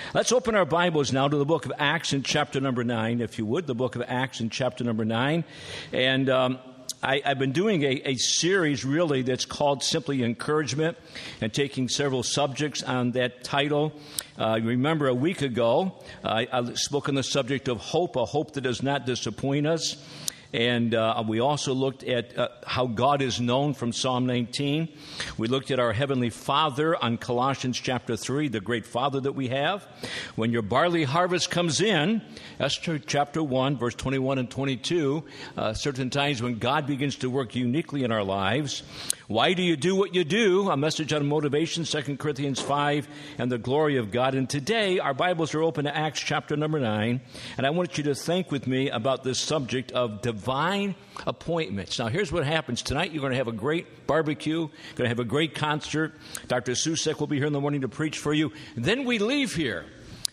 Let's open our Bibles now to the book of Acts in chapter number 9, if you would, the book of Acts in chapter number 9. And I've been doing a series really that's called simply Encouragement and taking several subjects on that title. Remember a week ago, I spoke on the subject of hope, a hope that does not disappoint us. And we also looked at how God is known from Psalm 19. We looked at our Heavenly Father on Colossians chapter 3, the great Father that we have. When your barley harvest comes in, Esther chapter 1, verse 21 and 22, certain times when God begins to work uniquely in our lives. Why do you do what you do? A message on motivation, 2 Corinthians 5, and the glory of God. And today, our Bibles are open to Acts chapter number 9, and I want you to think with me about this subject of divine appointments. Now, here's what happens. Tonight, you're going to have a great barbecue, going to have a great concert. Dr. Susek will be here in the morning to preach for you. And then we leave here.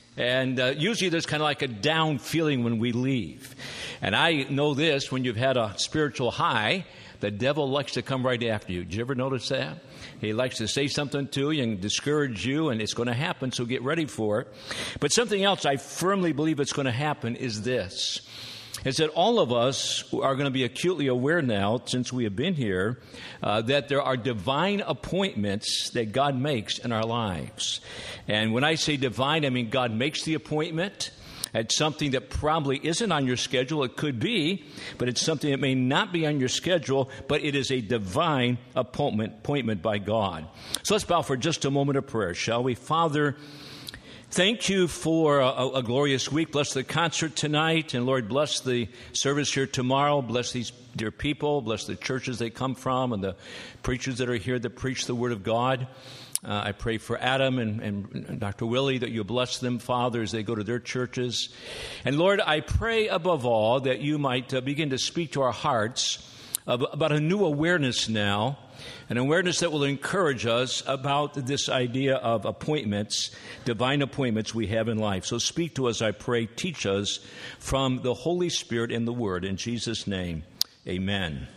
And usually there's kind of like a down feeling when we leave. And I know this, when you've had a spiritual high, the devil likes to come right after you. Did you ever notice that? He likes to say something to you and discourage you, and it's going to happen, so get ready for it. But something else I firmly believe it's going to happen is this. Is that all of us are going to be acutely aware now, since we have been here, that there are divine appointments that God makes in our lives. And when I say divine, I mean God makes the appointment. It's something that probably isn't on your schedule. It could be, but it's something that may not be on your schedule, but it is a divine appointment by God. So let's bow for just a moment of prayer, shall we? Father, thank you for a glorious week. Bless the concert tonight, and Lord, bless the service here tomorrow. Bless these dear people. Bless the churches they come from and the preachers that are here that preach the Word of God. I pray for Adam and Dr. Willie that you bless them, Father, as they go to their churches. And Lord, I pray above all that you might begin to speak to our hearts about a new awareness now, an awareness that will encourage us about this idea of appointments, divine appointments we have in life. So speak to us, I pray. Teach us from the Holy Spirit and the Word. In Jesus' name, amen.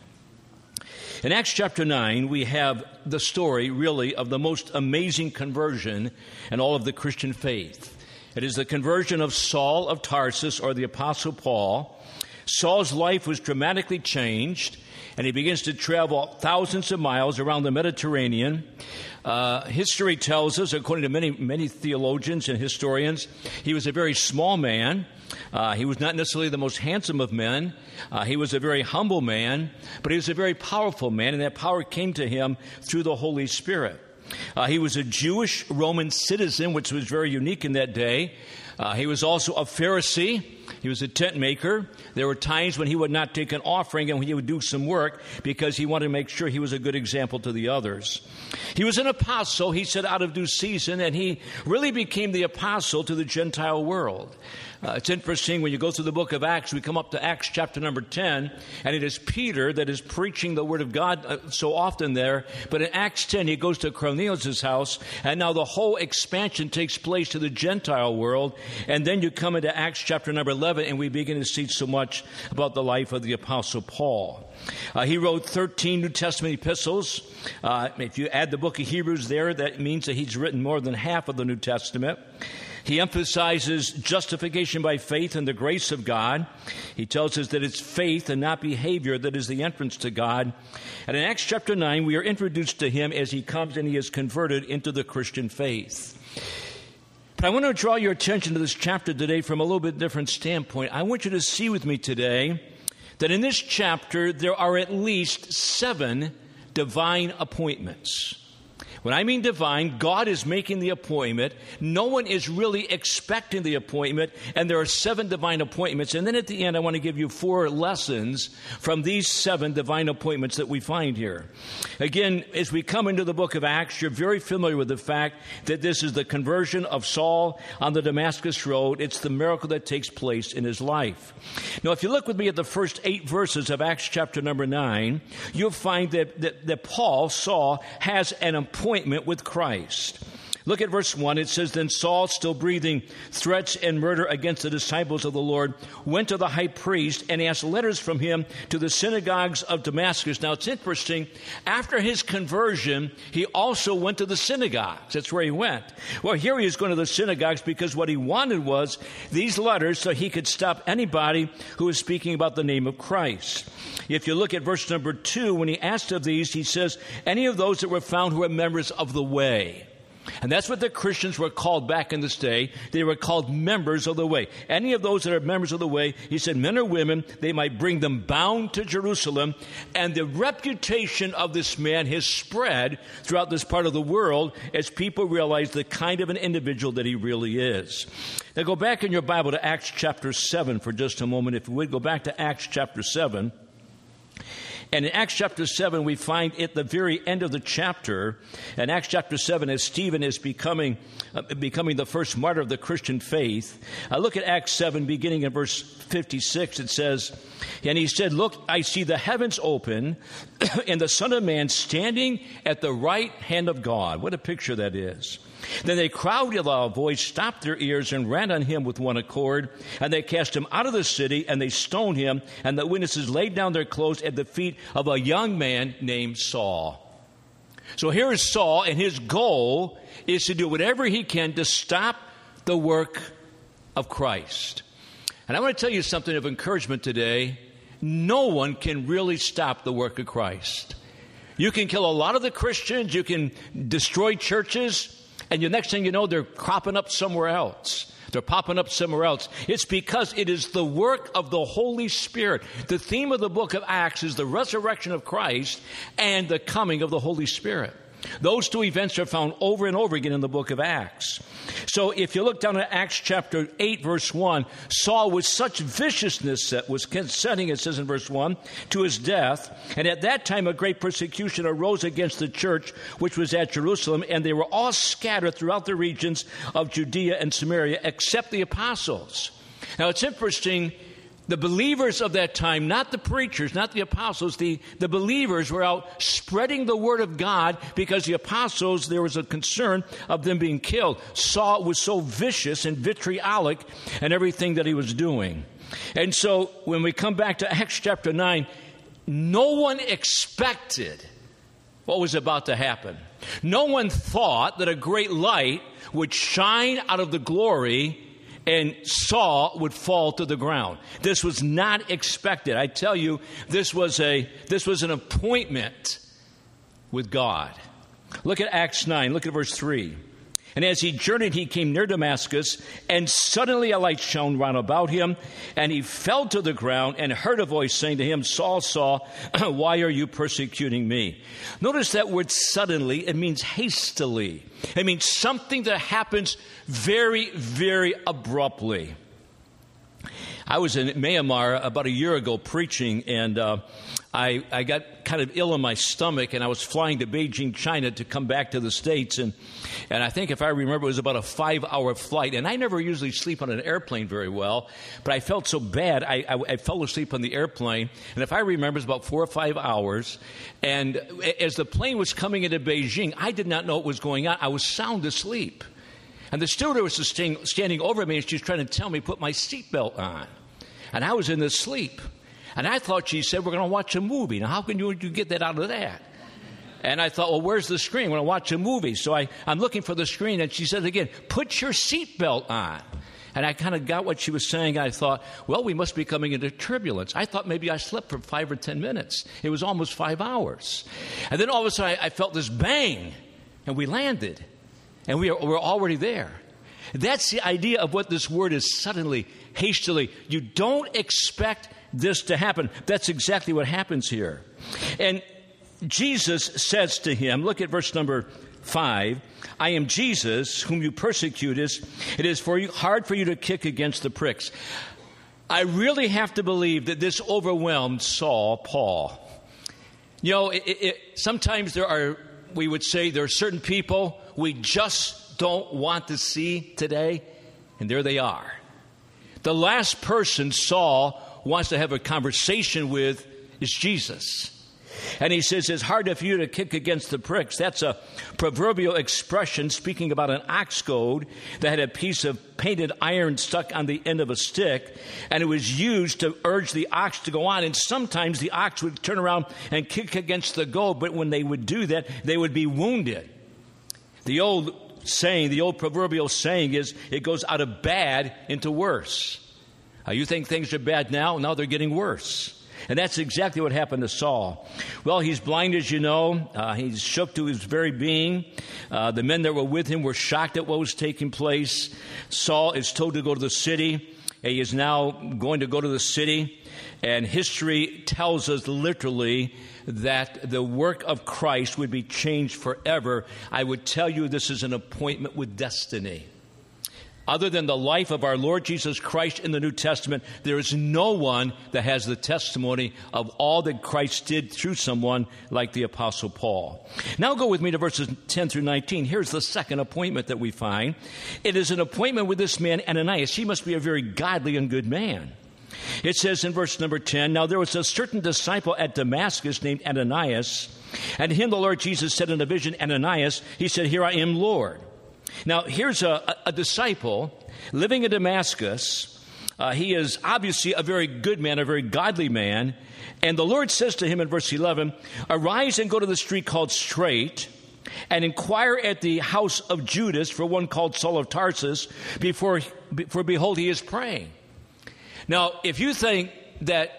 In Acts chapter 9, we have the story, really, of the most amazing conversion in all of the Christian faith. It is the conversion of Saul of Tarsus, or the Apostle Paul. Saul's life was dramatically changed, and he begins to travel thousands of miles around the Mediterranean. History tells us, according to many theologians and historians, he was a very small man. He was not necessarily the most handsome of men. He was a very humble man, but he was a very powerful man, and that power came to him through the Holy Spirit. He was a Jewish Roman citizen, which was very unique in that day. He was also a Pharisee. He was a tent maker. There were times when he would not take an offering and when he would do some work because he wanted to make sure he was a good example to the others. He was an apostle, he said, out of due season, and he really became the apostle to the Gentile world. It's interesting, when you go through the book of Acts, we come up to Acts chapter number 10, and it is Peter that is preaching the word of God so often there. But in Acts 10, he goes to Cornelius' house, and now the whole expansion takes place to the Gentile world. And then you come into Acts chapter number 11, and we begin to see so much about the life of the Apostle Paul. He wrote 13 New Testament epistles. If you add the book of Hebrews there, that means that he's written more than half of the New Testament. He emphasizes justification by faith and the grace of God. He tells us that it's faith and not behavior that is the entrance to God. And in Acts chapter 9, we are introduced to him as he comes and he is converted into the Christian faith. But I want to draw your attention to this chapter today from a little bit different standpoint. I want you to see with me today that in this chapter there are at least 7 divine appointments. When I mean divine, God is making the appointment. No one is really expecting the appointment, and there are 7 divine appointments. And then at the end, I want to give you 4 lessons from these 7 divine appointments that we find here. Again, as we come into the book of Acts, you're very familiar with the fact that this is the conversion of Saul on the Damascus Road. It's the miracle that takes place in his life. Now, if you look with me at the first 8 verses of Acts chapter number 9, you'll find that Saul has an appointment with Christ. Look at verse 1. It says, Then Saul, still breathing threats and murder against the disciples of the Lord, went to the high priest and asked letters from him to the synagogues of Damascus. Now, it's interesting. After his conversion, he also went to the synagogues. That's where he went. Well, here he is going to the synagogues because what he wanted was these letters so he could stop anybody who was speaking about the name of Christ. If you look at verse number 2, when he asked of these, he says, any of those that were found who were members of the way. And that's what the Christians were called back in this day. They were called members of the way. Any of those that are members of the way, he said, men or women, they might bring them bound to Jerusalem. And the reputation of this man has spread throughout this part of the world as people realize the kind of an individual that he really is. Now go back in your Bible to Acts chapter 7 for just a moment. If you would, go back to Acts chapter 7. And in Acts chapter 7, we find at the very end of the chapter, in Acts chapter 7, as Stephen is becoming the first martyr of the Christian faith. Look at Acts 7, beginning in verse 56. It says, and he said, look, I see the heavens open and the Son of Man standing at the right hand of God. What a picture that is. Then they crowded with a loud voice, stopped their ears, and ran on him with one accord. And they cast him out of the city, and they stoned him. And the witnesses laid down their clothes at the feet of a young man named Saul. So here is Saul, and his goal is to do whatever he can to stop the work of Christ. And I want to tell you something of encouragement today. No one can really stop the work of Christ. You can kill a lot of the Christians. You can destroy churches. And the next thing you know, they're cropping up somewhere else. They're popping up somewhere else. It's because it is the work of the Holy Spirit. The theme of the book of Acts is the resurrection of Christ and the coming of the Holy Spirit. Those two events are found over and over again in the book of Acts. So if you look down at Acts chapter 8, verse 1, Saul with such viciousness that was consenting, it says in verse 1, to his death. And at that time a great persecution arose against the church, which was at Jerusalem, and they were all scattered throughout the regions of Judea and Samaria, except the apostles. Now it's interesting. The believers of that time, not the preachers, not the apostles, the believers were out spreading the word of God because the apostles, there was a concern of them being killed. Saul was so vicious and vitriolic in everything that he was doing. And so when we come back to Acts chapter 9, no one expected what was about to happen. No one thought that a great light would shine out of the glory and Saul would fall to the ground. This was not expected. I tell you, this was an appointment with God. Look at Acts 9. Look at verse 3. And as he journeyed, he came near Damascus, and suddenly a light shone round about him, and he fell to the ground and heard a voice saying to him, Saul, Saul, why are you persecuting me? Notice that word suddenly. It means hastily. It means something that happens very, very abruptly. I was in Myanmar about a year ago preaching, and I got kind of ill in my stomach, and I was flying to Beijing, China to come back to the States. And I think if I remember, it was about a 5-hour flight. And I never usually sleep on an airplane very well, but I felt so bad, I fell asleep on the airplane. And if I remember, it was about 4 or 5 hours. And as the plane was coming into Beijing, I did not know what was going on. I was sound asleep. And the stewardess was standing over me, and she was trying to tell me to put my seatbelt on. And I was in this sleep. And I thought she said, we're going to watch a movie. Now, how can you get that out of that? And I thought, well, where's the screen? We're going to watch a movie. So I'm looking for the screen, and she said again, put your seatbelt on. And I kind of got what she was saying. I thought, well, we must be coming into turbulence. I thought maybe I slept for 5 or 10 minutes. It was almost 5 hours. And then all of a sudden, I felt this bang, and we landed. And we're already there. That's the idea of what this word is, suddenly, hastily. You don't expect this to happen. That's exactly what happens here. And Jesus says to him, look at verse number 5, I am Jesus whom you persecutest. It is hard for you to kick against the pricks. I really have to believe that this overwhelmed Paul. You know, sometimes we would say there are certain people we just don't want to see today, and there they are. The last person Saul wants to have a conversation with is Jesus. And he says, it's harder for you to kick against the pricks. That's a proverbial expression speaking about an ox goad that had a piece of painted iron stuck on the end of a stick, and it was used to urge the ox to go on. And sometimes the ox would turn around and kick against the goad, but when they would do that, they would be wounded. The old proverbial saying is, it goes out of bad into worse. You think things are bad now? Now they're getting worse. And that's exactly what happened to Saul. Well, he's blind, as you know. He's shook to his very being. The men that were with him were shocked at what was taking place. Saul is told to go to the city. He is now going to go to the city. And history tells us literally that the work of Christ would be changed forever. I would tell you this is an appointment with destiny. Other than the life of our Lord Jesus Christ in the New Testament, there is no one that has the testimony of all that Christ did through someone like the Apostle Paul. Now go with me to verses 10 through 19. Here's the second appointment that we find. It is an appointment with this man, Ananias. He must be a very godly and good man. It says in verse number 10, now there was a certain disciple at Damascus named Ananias, and him the Lord Jesus said in a vision, Ananias. He said, here I am, Lord. Now, here's a disciple living in Damascus. He is obviously a very good man, a very godly man. And the Lord says to him in verse 11, arise and go to the street called Straight, and inquire at the house of Judas for one called Saul of Tarsus, for behold, he is praying. Now, if you think that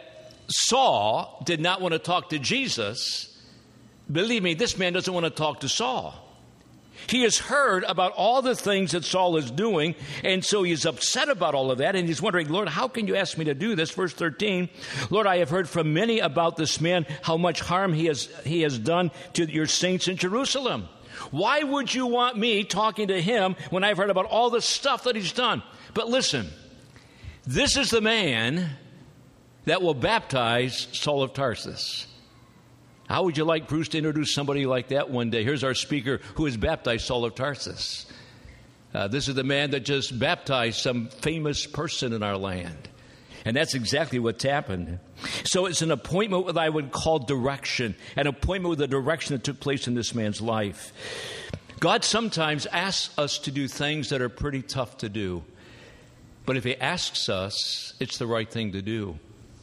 Saul did not want to talk to Jesus, believe me, this man doesn't want to talk to Saul. He has heard about all the things that Saul is doing, and so he's upset about all of that, and he's wondering, Lord, how can you ask me to do this? Verse 13, Lord, I have heard from many about this man, how much harm he has done to your saints in Jerusalem. Why would you want me talking to him when I've heard about all the stuff that he's done? But listen, this is the man that will baptize Saul of Tarsus. How would you like Bruce to introduce somebody like that one day? Here's our speaker who has baptized Saul of Tarsus. This is the man that just baptized some famous person in our land. And that's exactly what's happened. So it's an appointment with what I would call direction, an appointment with the direction that took place in this man's life. God sometimes asks us to do things that are pretty tough to do. But if he asks us, it's the right thing to do.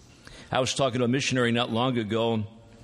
I was talking to a missionary not long ago.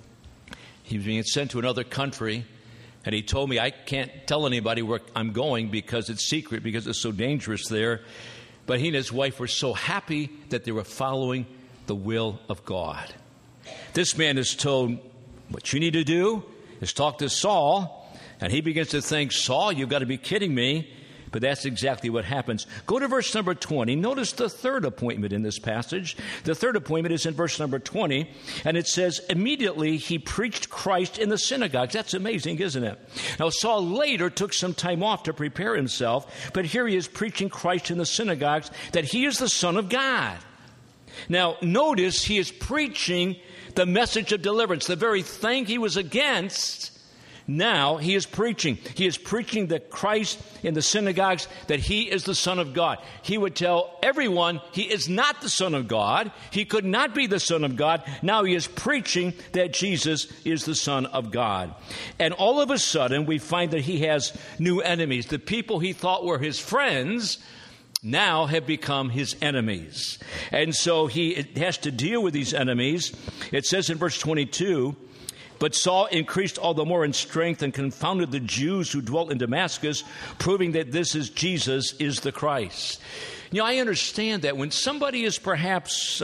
He was being sent to another country, and he told me, I can't tell anybody where I'm going because it's secret, because it's so dangerous there. But he and his wife were so happy that they were following the will of God. This man is told, what you need to do is talk to Saul, and he begins to think, Saul, you've got to be kidding me. But that's exactly what happens. Go to verse number 20. Notice the third appointment in this passage. The third appointment is in verse number 20. And it says, immediately he preached Christ in the synagogues. That's amazing, isn't it? Now, Saul later took some time off to prepare himself. But here he is preaching Christ in the synagogues, that he is the Son of God. Now, notice he is preaching the message of deliverance, the very thing he was against. Now he is preaching. He is preaching that Christ in the synagogues, that he is the Son of God. He would tell everyone he is not the Son of God. He could not be the Son of God. Now he is preaching that Jesus is the Son of God. And all of a sudden we find that he has new enemies. The people he thought were his friends now have become his enemies. And so he has to deal with these enemies. It says in verse 22, but Saul increased all the more in strength and confounded the Jews who dwelt in Damascus, proving that this is Jesus is the Christ. You know, I understand that when somebody is perhaps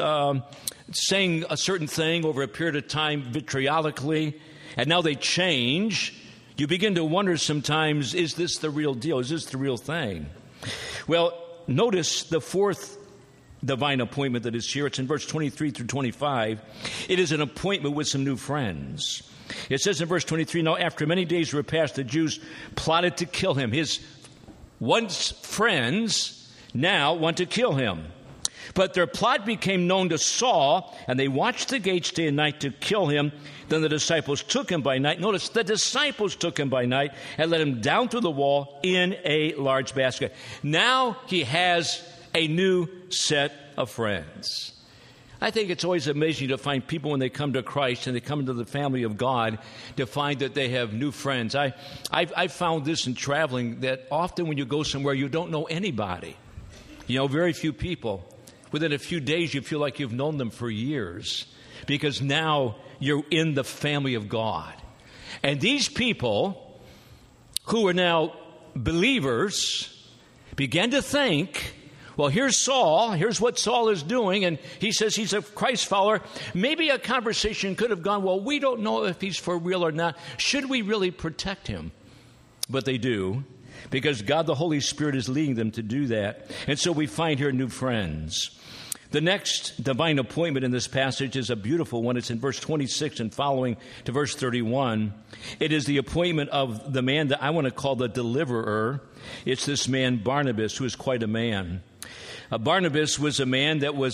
saying a certain thing over a period of time vitriolically, and now they change, you begin to wonder sometimes, is this the real deal? Is this the real thing? Well, notice the fourth divine appointment that is here. It's in verse 23 through 25. It is an appointment with some new friends. It says in verse 23, now after many days were passed, the Jews plotted to kill him. His once friends now want to kill him. But their plot became known to Saul, and they watched the gates day and night to kill him. Then the disciples took him by night. Notice, the disciples took him by night and let him down through the wall in a large basket. Now he has a new set of friends. I think it's always amazing to find people when they come to Christ and they come into the family of God to find that they have new friends. I've found this in traveling, that often when you go somewhere you don't know anybody. Very few people. Within a few days you feel like you've known them for years because now you're in the family of God. And these people who are now believers began to think, well, here's Saul. Here's what Saul is doing. And he says he's a Christ follower. Maybe a conversation could have gone, well, we don't know if he's for real or not. Should we really protect him? But they do, because God the Holy Spirit is leading them to do that. And so we find here new friends. The next divine appointment in this passage is a beautiful one. It's in verse 26 and following to verse 31. It is the appointment of the man that I want to call the deliverer. It's this man Barnabas, who is quite a man. Barnabas was a man that was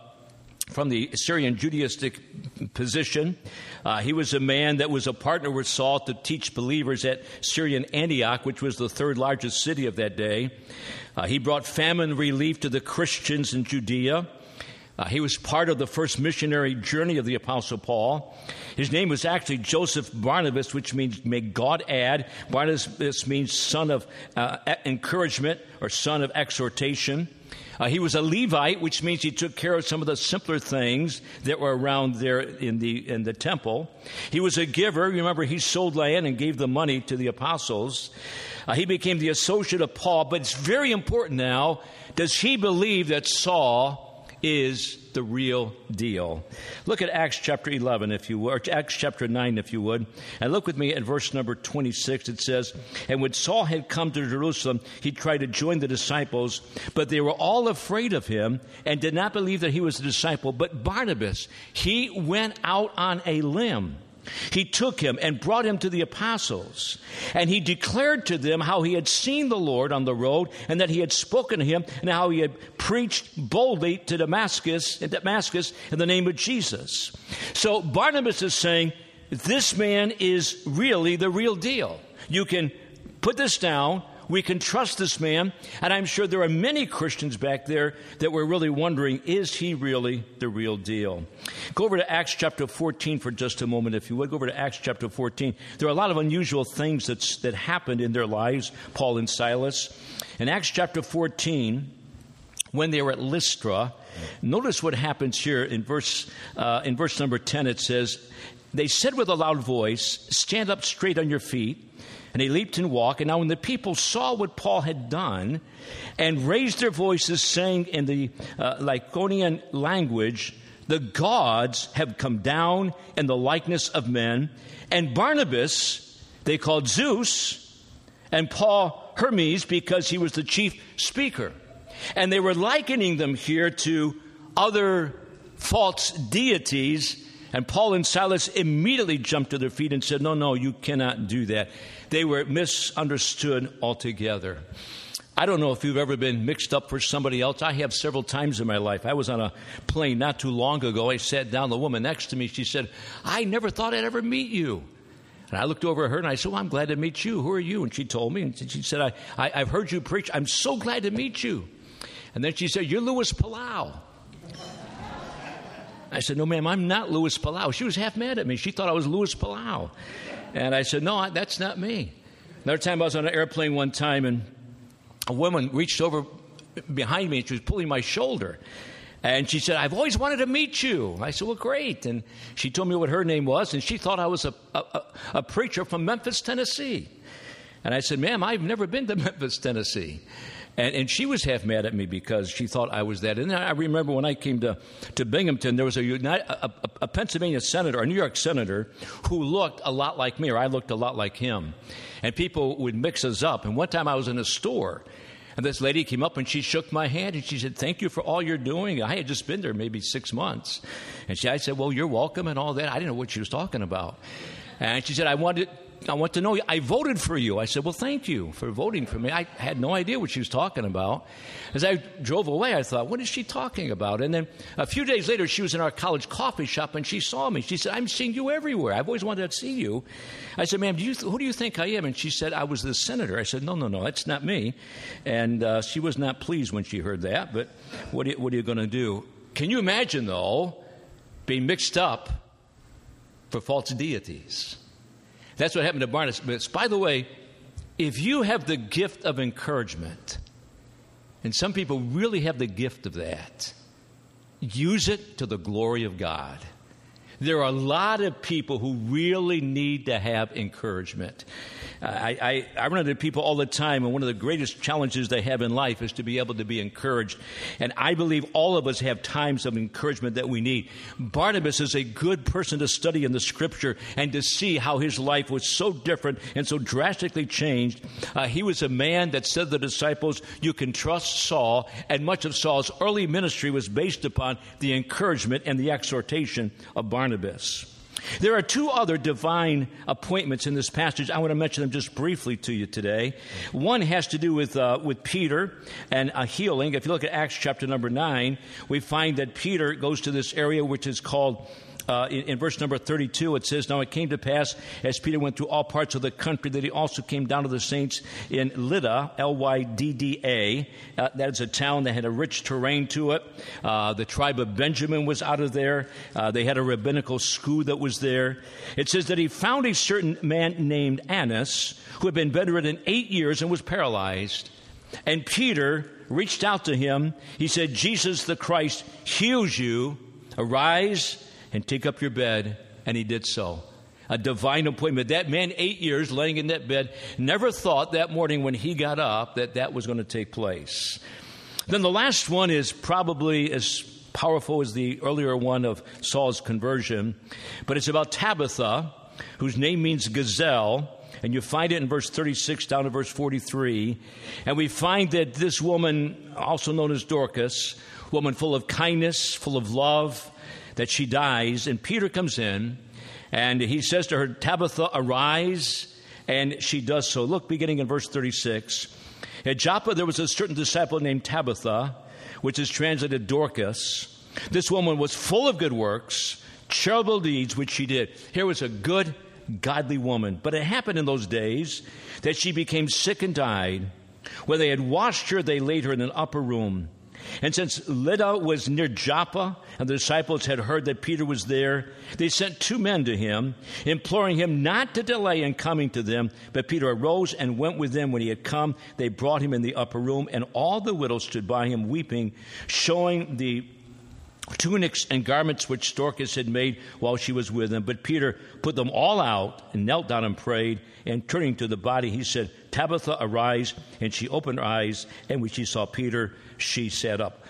from the Syrian Judaistic position. He was a man that was a partner with Saul to teach believers at Syrian Antioch, which was the third largest city of that day. He brought famine relief to the Christians in Judea. He was part of the first missionary journey of the Apostle Paul. His name was actually Joseph Barnabas, which means may God add. Barnabas means son of encouragement or son of exhortation. He was a Levite, which means he took care of some of the simpler things that were around there in the temple. He was a giver. Remember, he sold land and gave the money to the apostles. He became the associate of Paul. But it's very important now, does he believe that Saul is the real deal? Look at Acts chapter 11, if you would, or Acts chapter 9, if you would. And look with me at verse number 26. It says, and when Saul had come to Jerusalem, he tried to join the disciples, but they were all afraid of him and did not believe that he was a disciple. But Barnabas, he went out on a limb. He took him and brought him to the apostles, and he declared to them how he had seen the Lord on the road, and that he had spoken to him, and how he had preached boldly to Damascus in the name of Jesus. So Barnabas is saying, this man is really the real deal. You can put this down. We can trust this man. And I'm sure there are many Christians back there that were really wondering, is he really the real deal? Go over to Acts chapter 14 for just a moment, if you would. Go over to Acts chapter 14. There are a lot of unusual things that happened in their lives, Paul and Silas. In Acts chapter 14, when they were at Lystra, notice what happens here in verse number 10. It says, they said with a loud voice, stand up straight on your feet. And he leaped and walked. And now when the people saw what Paul had done and raised their voices, saying in the Lycaonian language, the gods have come down in the likeness of men. And Barnabas they called Zeus, and Paul Hermes, because he was the chief speaker. And they were likening them here to other false deities. And Paul and Silas immediately jumped to their feet and said, no, you cannot do that. They were misunderstood altogether. I don't know if you've ever been mixed up for somebody else. I have several times in my life. I was on a plane not too long ago. I sat down. The woman next to me, she said, I never thought I'd ever meet you. And I looked over at her and I said, well, I'm glad to meet you. Who are you? And she told me, and she said, I've heard you preach. I'm so glad to meet you. And then she said, you're Louis Palau. I said, no, ma'am, I'm not Louis Palau. She was half mad at me. She thought I was Louis Palau. And I said, no, that's not me. Another time I was on an airplane one time, and a woman reached over behind me, and she was pulling my shoulder. And she said, I've always wanted to meet you. I said, well, great. And she told me what her name was, and she thought I was a preacher from Memphis, Tennessee. And I said, ma'am, I've never been to Memphis, Tennessee. And she was half mad at me because she thought I was that. And I remember when I came to Binghamton, there was a Pennsylvania senator, a New York senator, who looked a lot like me, or I looked a lot like him. And people would mix us up. And one time I was in a store, and this lady came up and she shook my hand and she said, thank you for all you're doing. I had just been there maybe 6 months. And I said, well, you're welcome and all that. I didn't know what she was talking about. And she said, I want to know you. I voted for you. I said, well, thank you for voting for me. I had no idea what she was talking about. As I drove away, I thought, what is she talking about? And then a few days later, she was in our college coffee shop, and she saw me. She said, I'm seeing you everywhere. I've always wanted to see you. I said, ma'am, who do you think I am? And she said, I was the senator. I said, no, that's not me. And she was not pleased when she heard that, but what are you going to do? Can you imagine, though, being mixed up for false deities? That's what happened to Barnabas. By the way, if you have the gift of encouragement, and some people really have the gift of that, use it to the glory of God. There are a lot of people who really need to have encouragement. I run into people all the time, and one of the greatest challenges they have in life is to be able to be encouraged. And I believe all of us have times of encouragement that we need. Barnabas is a good person to study in the Scripture and to see how his life was so different and so drastically changed. He was a man that said to the disciples, "You can trust Saul," and much of Saul's early ministry was based upon the encouragement and the exhortation of Barnabas. There are two other divine appointments in this passage. I want to mention them just briefly to you today. One has to do with Peter and a healing. If you look at Acts chapter number 9, we find that Peter goes to this area which is called, in verse number 32, it says, "Now it came to pass, as Peter went through all parts of the country, that he also came down to the saints in Lydda," Lydda. That is a town that had a rich terrain to it. The tribe of Benjamin was out of there. They had a rabbinical school that was there. It says that he found a certain man named Annas, who had been bedridden 8 years and was paralyzed. And Peter reached out to him. He said, "Jesus the Christ heals you. Arise and take up your bed," and he did so. A divine appointment. That man, 8 years laying in that bed, never thought that morning when he got up that was going to take place. Then the last one is probably as powerful as the earlier one of Saul's conversion, but it's about Tabitha, whose name means gazelle, and you find it in verse 36 down to verse 43. And we find that this woman, also known as Dorcas, woman full of kindness, full of love, that she dies, and Peter comes in, and he says to her, "Tabitha, arise," and she does so. Look, beginning in verse 36. "At Joppa there was a certain disciple named Tabitha, which is translated Dorcas. This woman was full of good works, charitable deeds which she did." Here was a good, godly woman. But it happened in those days that she became sick and died. When they had washed her, they laid her in an upper room. And since Lydda was near Joppa, and the disciples had heard that Peter was there, they sent 2 men to him, imploring him not to delay in coming to them. But Peter arose and went with them. When he had come, they brought him in the upper room, and all the widows stood by him weeping, showing the tunics and garments which Dorcas had made while she was with them. But Peter put them all out and knelt down and prayed. And turning to the body, he said, "Tabitha, arise." And she opened her eyes, and when she saw Peter, she sat up.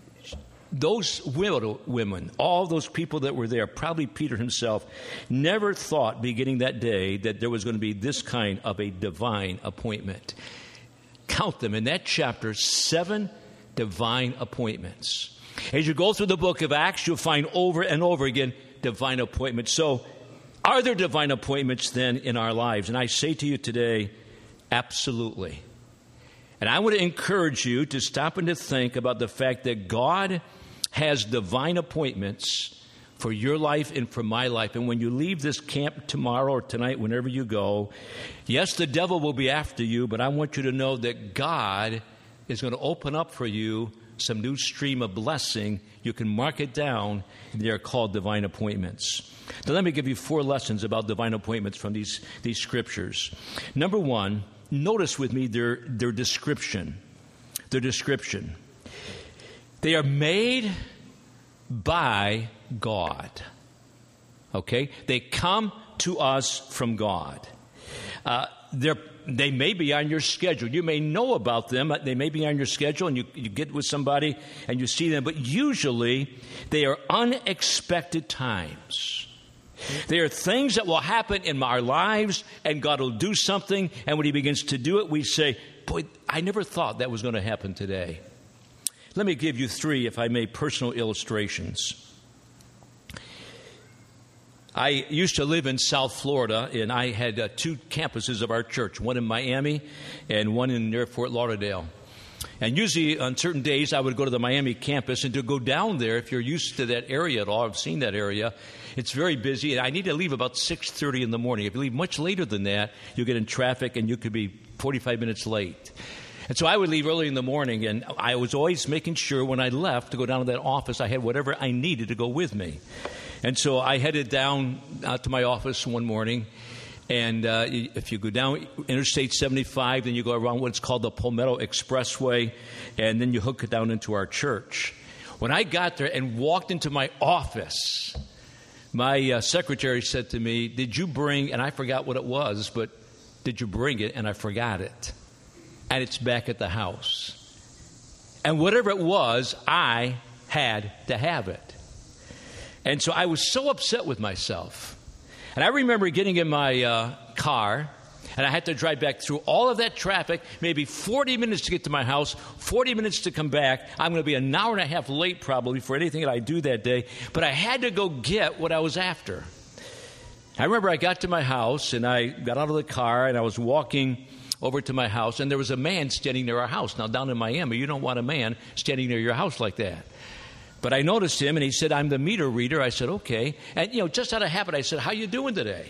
Those women, all those people that were there, probably Peter himself, never thought beginning that day that there was going to be this kind of a divine appointment. Count them in that chapter, 7 divine appointments. As you go through the book of Acts, you'll find over and over again divine appointments. So, are there divine appointments then in our lives? And I say to you today, absolutely. And I want to encourage you to stop and to think about the fact that God has divine appointments for your life and for my life. And when you leave this camp tomorrow or tonight, whenever you go, yes, the devil will be after you, but I want you to know that God is going to open up for you some new stream of blessing. You can mark it down, and they are called divine appointments. Now, let me give you 4 lessons about divine appointments from these scriptures. Number 1, notice with me their description. Their description. They are made by God. Okay? They come to us from God. They may be on your schedule. You may know about them. They may be on your schedule, and you get with somebody and you see them. But usually, they are unexpected times. They are things that will happen in our lives, and God will do something. And when He begins to do it, we say, "Boy, I never thought that was going to happen today." Let me give you 3, if I may, personal illustrations. I used to live in South Florida, and I had 2 campuses of our church, one in Miami and one in near Fort Lauderdale. And usually on certain days, I would go to the Miami campus, and to go down there, if you're used to that area at all, I've seen that area, it's very busy, and I need to leave about 6:30 in the morning. If you leave much later than that, you'll get in traffic, and you could be 45 minutes late. And so I would leave early in the morning, and I was always making sure when I left to go down to that office, I had whatever I needed to go with me. And so I headed down to my office one morning, and if you go down Interstate 75, then you go around what's called the Palmetto Expressway, and then you hook it down into our church. When I got there and walked into my office, my secretary said to me, "Did you bring," and I forgot what it was, but "did you bring it?" And I forgot it. And it's back at the house. And whatever it was, I had to have it. And so I was so upset with myself. And I remember getting in my car, and I had to drive back through all of that traffic, maybe 40 minutes to get to my house, 40 minutes to come back. I'm going to be an hour and a half late probably for anything that I do that day. But I had to go get what I was after. I remember I got to my house, and I got out of the car, and I was walking over to my house, and there was a man standing near our house. Now, down in Miami, you don't want a man standing near your house like that. But I noticed him, and he said, "I'm the meter reader." I said, "Okay." And, just out of habit, I said, "How you doing today?"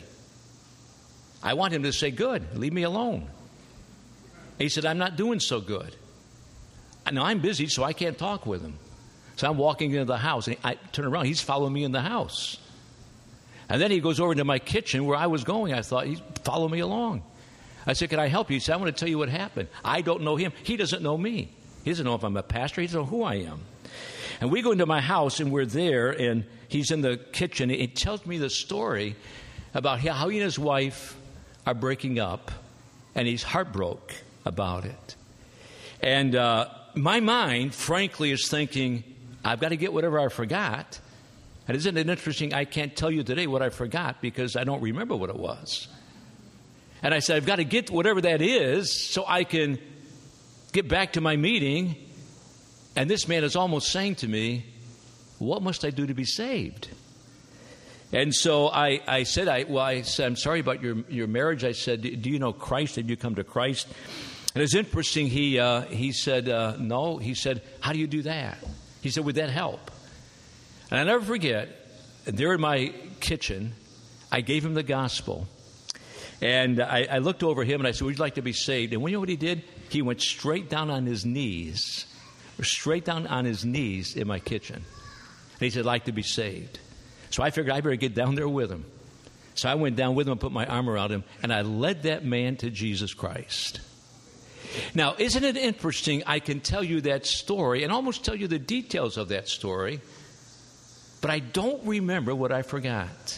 I want him to say, "Good, leave me alone." He said, "I'm not doing so good." Now, I'm busy, so I can't talk with him. So I'm walking into the house, and I turn around. He's following me in the house. And then he goes over into my kitchen where I was going. I thought, he'd follow me along. I said, "Can I help you?" He said, "I want to tell you what happened. I don't know him. He doesn't know me. He doesn't know if I'm a pastor. He doesn't know who I am." And we go into my house, and we're there, and he's in the kitchen. He tells me the story about how he and his wife are breaking up, and he's heartbroken about it. And my mind, frankly, is thinking, I've got to get whatever I forgot. And isn't it interesting? I can't tell you today what I forgot because I don't remember what it was. And I said, I've got to get whatever that is so I can get back to my meeting. And this man is almost saying to me, "What must I do to be saved?" And so I said, I'm sorry about your marriage. I said, "Do you know Christ? Did you come to Christ?" And it's interesting. He said, "No." He said, "How do you do that?" He said, "Would that help?" And I'll never forget, there in my kitchen, I gave him the gospel. And I looked over him and I said, "Would you like to be saved?" And you know what he did? He went straight down on his knees in my kitchen. And he said, "I'd like to be saved." So I figured I better get down there with him. So I went down with him and put my arm around him, and I led that man to Jesus Christ. Now, isn't it interesting? I can tell you that story and almost tell you the details of that story, but I don't remember what I forgot.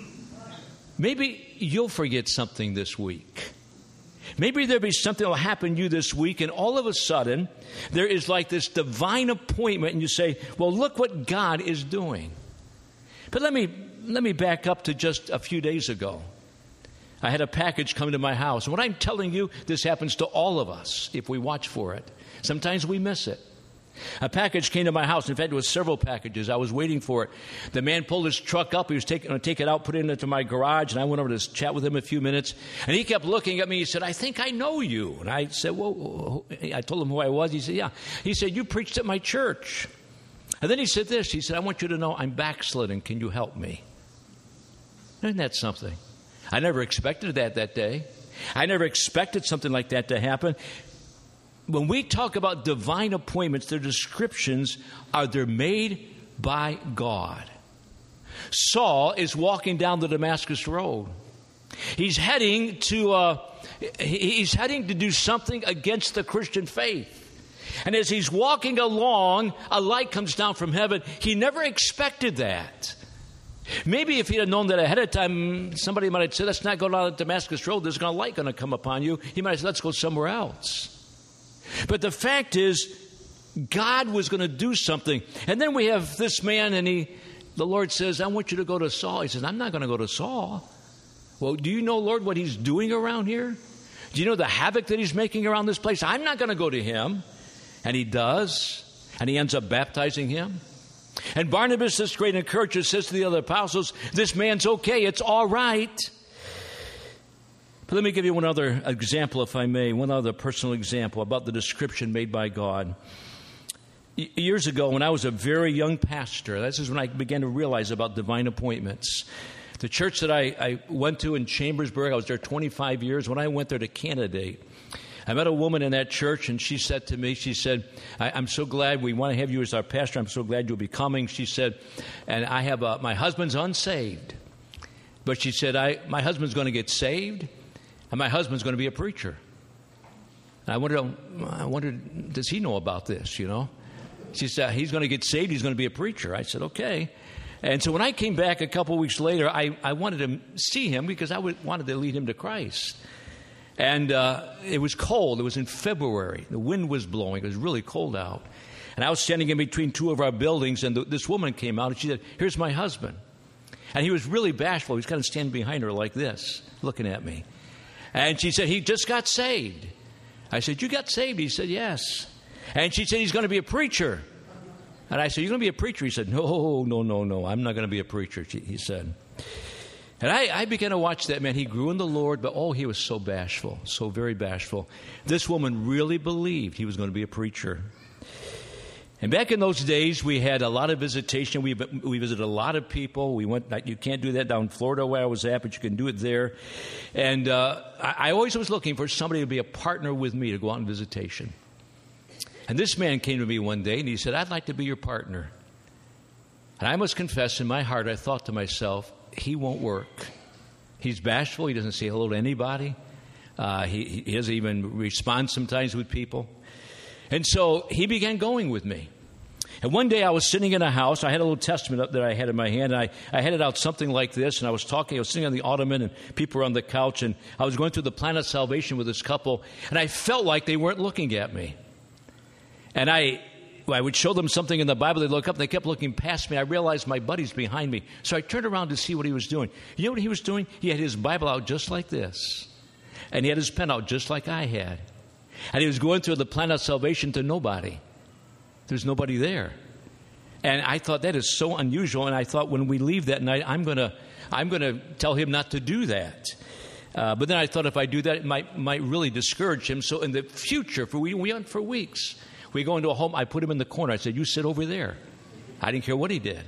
Maybe you'll forget something this week. Maybe there'll be something that will happen to you this week, and all of a sudden, there is like this divine appointment, and you say, "Well, look what God is doing." But let me back up to just a few days ago. I had a package come to my house. And what I'm telling you, this happens to all of us if we watch for it. Sometimes we miss it. A package came to my house. In fact, it was several packages. I was waiting for it. The man pulled his truck up. He was going to take it out, put it into my garage, and I went over to chat with him a few minutes. And he kept looking at me. He said, "I think I know you." And I said, "Well," I told him who I was. He said, "Yeah." He said, "You preached at my church." And then he said this. He said, "I want you to know I'm backslidden. Can you help me?" Isn't that something? I never expected that day. I never expected something like that to happen. When we talk about divine appointments, their descriptions they're made by God. Saul is walking down the Damascus Road. He's heading to do something against the Christian faith. And as he's walking along, a light comes down from heaven. He never expected that. Maybe if he had known that ahead of time, somebody might have said, "Let's not go down the Damascus Road. There's a light going to come upon you." He might have said, "Let's go somewhere else." But the fact is, God was going to do something. And then we have this man, and the Lord says, "I want you to go to Saul." He says, "I'm not going to go to Saul." "Well, do you know, Lord, what he's doing around here? Do you know the havoc that he's making around this place? I'm not going to go to him." And he does. And he ends up baptizing him. And Barnabas, this great encourager, says to the other apostles, "This man's okay. It's all right." But let me give you one other example, if I may, one other personal example about the description made by God. Years ago, when I was a very young pastor, this is when I began to realize about divine appointments. The church that I went to in Chambersburg, I was there 25 years. When I went there to candidate, I met a woman in that church, and she said to me, she said, I'm so glad we want to have you as our pastor. I'm so glad you'll be coming. She said, and I have my husband's unsaved. But she said, my husband's going to get saved, and my husband's going to be a preacher. And I wondered, does he know about this, you know? She said, he's going to get saved, he's going to be a preacher. I said, okay. And so when I came back a couple weeks later, I wanted to see him because I wanted to lead him to Christ. And it was cold. It was in February. The wind was blowing. It was really cold out. And I was standing in between two of our buildings, and this woman came out, and she said, here's my husband. And he was really bashful. He was kind of standing behind her like this, looking at me. And she said, he just got saved. I said, you got saved? He said, yes. And she said, he's going to be a preacher. And I said, you're going to be a preacher? He said, no, I'm not going to be a preacher, he said. And I began to watch that man. He grew in the Lord, but he was so bashful, so very bashful. This woman really believed he was going to be a preacher. And back in those days, we had a lot of visitation. We visited a lot of people. We went. You can't do that down in Florida where I was at, but you can do it there. And I always was looking for somebody to be a partner with me to go out on visitation. And this man came to me one day, and he said, I'd like to be your partner. And I must confess, in my heart, I thought to myself, he won't work. He's bashful. He doesn't say hello to anybody. He doesn't even respond sometimes with people. And so he began going with me. And one day I was sitting in a house. I had a little testament up that I had in my hand. And I had it out something like this. And I was sitting on the ottoman, and people were on the couch. And I was going through the plan of salvation with this couple. And I felt like they weren't looking at me. And I would show them something in the Bible. They'd look up, and they kept looking past me. I realized my buddy's behind me. So I turned around to see what he was doing. You know what he was doing? He had his Bible out just like this. And he had his pen out just like I had. And he was going through the plan of salvation to nobody. There's nobody there. And I thought, that is so unusual. And I thought, when we leave that night, I'm going to tell him not to do that. But then I thought, if I do that, it might really discourage him. So in the future, we went for weeks. We go into a home, I put him in the corner. I said, you sit over there. I didn't care what he did.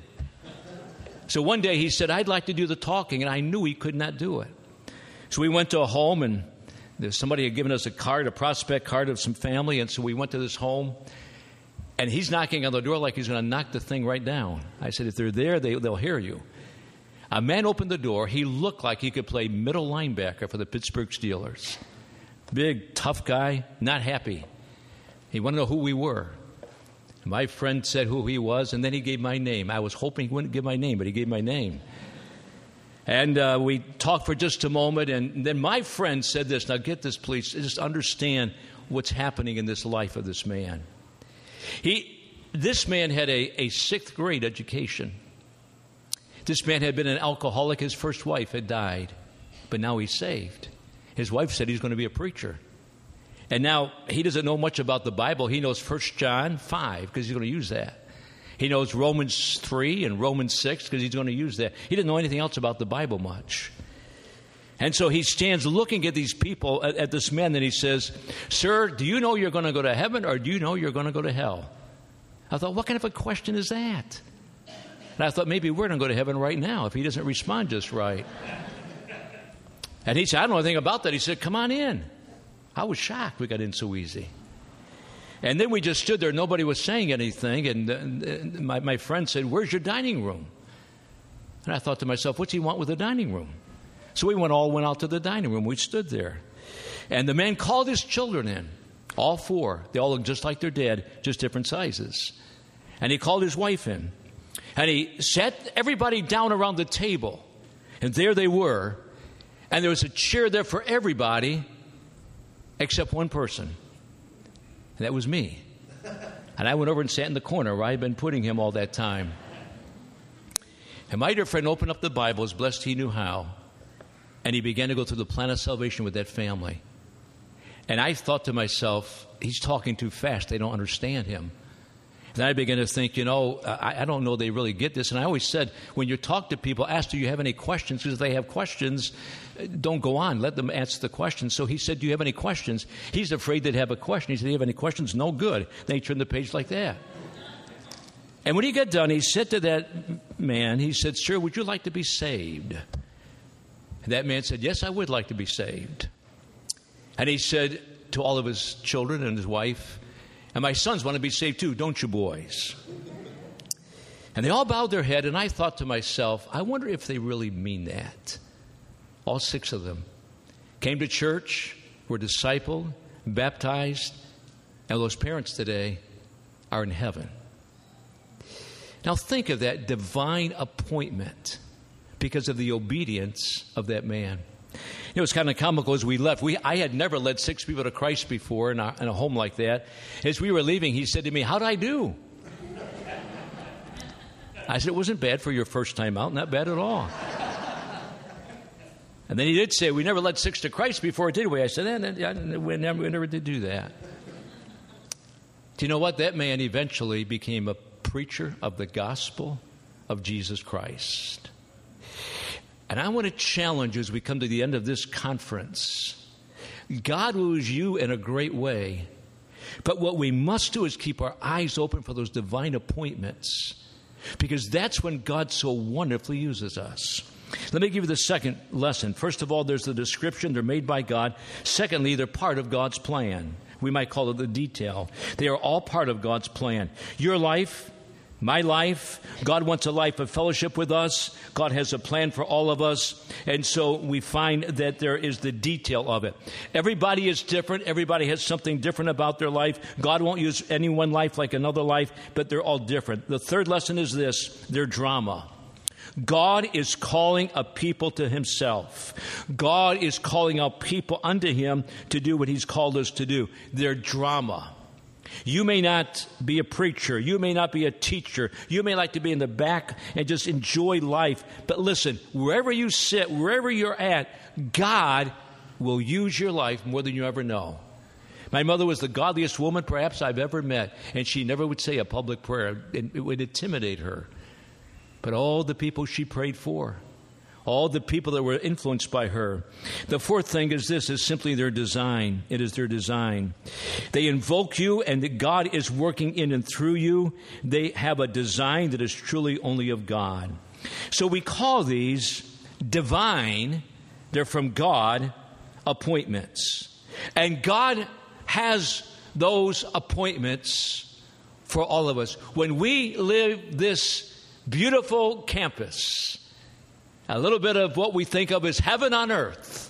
So one day he said, I'd like to do the talking, and I knew he could not do it. So we went to a home, and somebody had given us a prospect card of some family, and so we went to this home, and he's knocking on the door like he's going to knock the thing right down. I said, if they're there, they'll hear you. A man opened the door. He looked like he could play middle linebacker for the Pittsburgh Steelers. Big, tough guy, not happy. He wanted to know who we were. My friend said who he was, and then he gave my name. I was hoping he wouldn't give my name, but he gave my name. And we talked for just a moment, and then my friend said this. Now get this, please. Just understand what's happening in this life of this man. This man had a sixth grade education. This man had been an alcoholic. His first wife had died, but now he's saved. His wife said he's going to be a preacher. And now he doesn't know much about the Bible. He knows 1 John 5 because he's going to use that. He knows Romans 3 and Romans 6 because he's going to use that. He didn't know anything else about the Bible much. And so he stands looking at these people, at this man, and he says, sir, do you know you're going to go to heaven, or do you know you're going to go to hell? I thought, what kind of a question is that? And I thought, maybe we're going to go to heaven right now if he doesn't respond just right. And he said, I don't know anything about that. He said, come on in. I was shocked we got in so easy. And then we just stood there. Nobody was saying anything. And my friend said, where's your dining room? And I thought to myself, what's he want with the dining room? So we all went out to the dining room. We stood there. And the man called his children in, all four. They all looked just like their dad, just different sizes. And he called his wife in. And he sat everybody down around the table. And there they were. And there was a chair there for everybody except one person. And that was me. And I went over and sat in the corner where I had been putting him all that time. And my dear friend opened up the Bible, as blessed he knew how, and he began to go through the plan of salvation with that family. And I thought to myself, he's talking too fast. They don't understand him. Then I began to think, I don't know they really get this. And I always said, when you talk to people, ask, do you have any questions? Because if they have questions, don't go on. Let them answer the questions. So he said, do you have any questions? He's afraid they'd have a question. He said, do you have any questions? No, good. Then he turned the page like that. And when he got done, he said to that man, he said, sir, would you like to be saved? And that man said, yes, I would like to be saved. And he said, to all of his children and his wife, and my sons want to be saved too, don't you boys? And they all bowed their head, and I thought to myself, I wonder if they really mean that. All 6 of them came to church, were discipled, baptized, and those parents today are in heaven. Now think of that divine appointment because of the obedience of that man. It was kind of comical as we left. I had never led 6 people to Christ before in a home like that. As we were leaving, he said to me, "How'd I do?" I said, "It wasn't bad for your first time out, not bad at all." And then he did say, "We never led 6 to Christ before, did we?" I said, we never did do that. Do you know what? That man eventually became a preacher of the gospel of Jesus Christ. And I want to challenge you as we come to the end of this conference. God will use you in a great way. But what we must do is keep our eyes open for those divine appointments, because that's when God so wonderfully uses us. Let me give you the second lesson. First of all, there's the description. They're made by God. Secondly, they're part of God's plan. We might call it the detail. They are all part of God's plan. Your life, my life, God wants a life of fellowship with us. God has a plan for all of us. And so we find that there is the detail of it. Everybody is different. Everybody has something different about their life. God won't use any one life like another life, but they're all different. The third lesson is this: their drama. God is calling a people to himself. God is calling out people unto him to do what he's called us to do. Their drama. You may not be a preacher. You may not be a teacher. You may like to be in the back and just enjoy life. But listen, wherever you sit, wherever you're at, God will use your life more than you ever know. My mother was the godliest woman perhaps I've ever met, and she never would say a public prayer. It would intimidate her. But all the people she prayed for, all the people that were influenced by her. The fourth thing is this, is simply their design. It is their design. They invoke you, and God is working in and through you. They have a design that is truly only of God. So we call these divine, they're from God, appointments. And God has those appointments for all of us. When we live this beautiful campus, a little bit of what we think of as heaven on earth,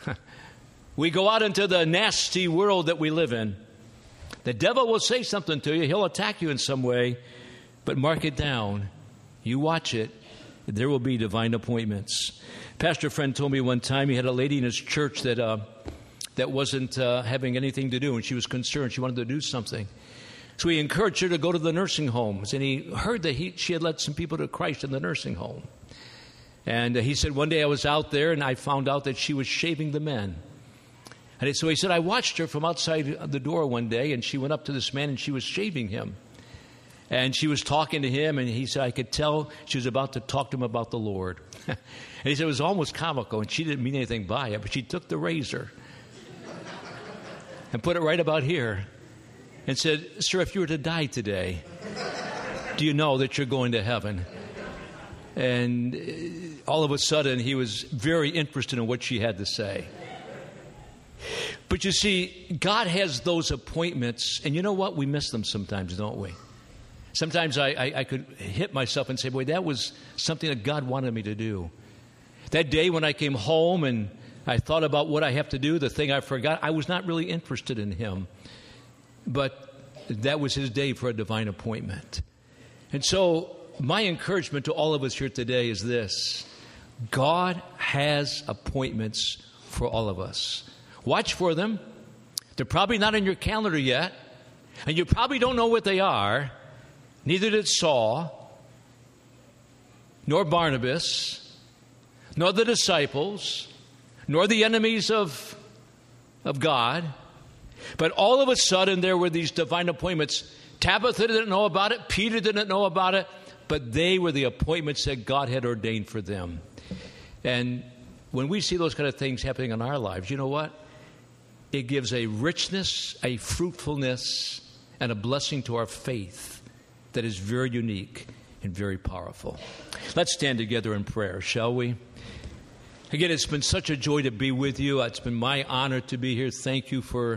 we go out into the nasty world that we live in. The devil will say something to you. He'll attack you in some way, but mark it down. You watch it. There will be divine appointments. Pastor friend told me one time he had a lady in his church that wasn't having anything to do, and she was concerned. She wanted to do something. So he encouraged her to go to the nursing homes, and he heard that she had led some people to Christ in the nursing home. And he said, one day I was out there, and I found out that she was shaving the men. And so he said, I watched her from outside the door one day, and she went up to this man, and she was shaving him. And she was talking to him, and he said, I could tell she was about to talk to him about the Lord. And he said, it was almost comical, and she didn't mean anything by it, but she took the razor and put it right about here and said, sir, if you were to die today, do you know that you're going to heaven? And all of a sudden, he was very interested in what she had to say. But you see, God has those appointments, and you know what? We miss them sometimes, don't we? Sometimes I could hit myself and say, boy, that was something that God wanted me to do. That day when I came home and I thought about what I have to do, the thing I forgot, I was not really interested in him. But that was his day for a divine appointment. And so my encouragement to all of us here today is this: God has appointments for all of us. Watch for them. They're probably not on your calendar yet, and you probably don't know what they are. Neither did Saul, nor Barnabas, nor the disciples, nor the enemies of God. But all of a sudden, there were these divine appointments. Tabitha didn't know about it. Peter didn't know about it. But they were the appointments that God had ordained for them. And when we see those kind of things happening in our lives, you know what? It gives a richness, a fruitfulness, and a blessing to our faith that is very unique and very powerful. Let's stand together in prayer, shall we? Again, it's been such a joy to be with you. It's been my honor to be here. Thank you for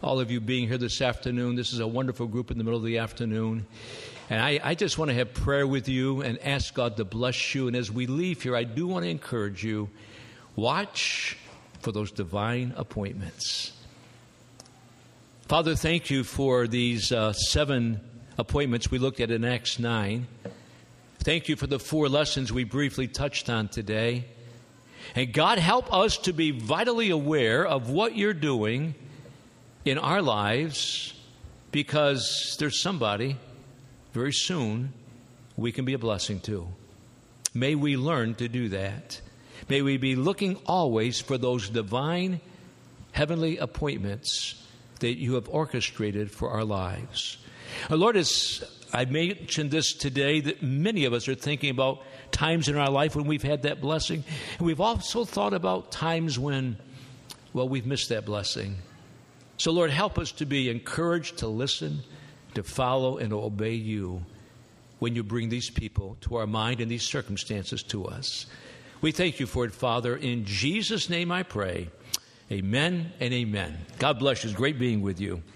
all of you being here this afternoon. This is a wonderful group in the middle of the afternoon. And I just want to have prayer with you and ask God to bless you. And as we leave here, I do want to encourage you, watch for those divine appointments. Father, thank you for these 7 appointments we looked at in Acts 9. Thank you for the 4 lessons we briefly touched on today. And God, help us to be vitally aware of what you're doing in our lives, because there's somebody very soon we can be a blessing to. May we learn to do that. May we be looking always for those divine heavenly appointments that you have orchestrated for our lives. Lord, as I mentioned this today, that many of us are thinking about times in our life when we've had that blessing. And we've also thought about times when, well, we've missed that blessing. So, Lord, help us to be encouraged to listen, to follow, and to obey you when you bring these people to our mind and these circumstances to us. We thank you for it, Father. In Jesus' name I pray. Amen and amen. God bless you. It's great being with you.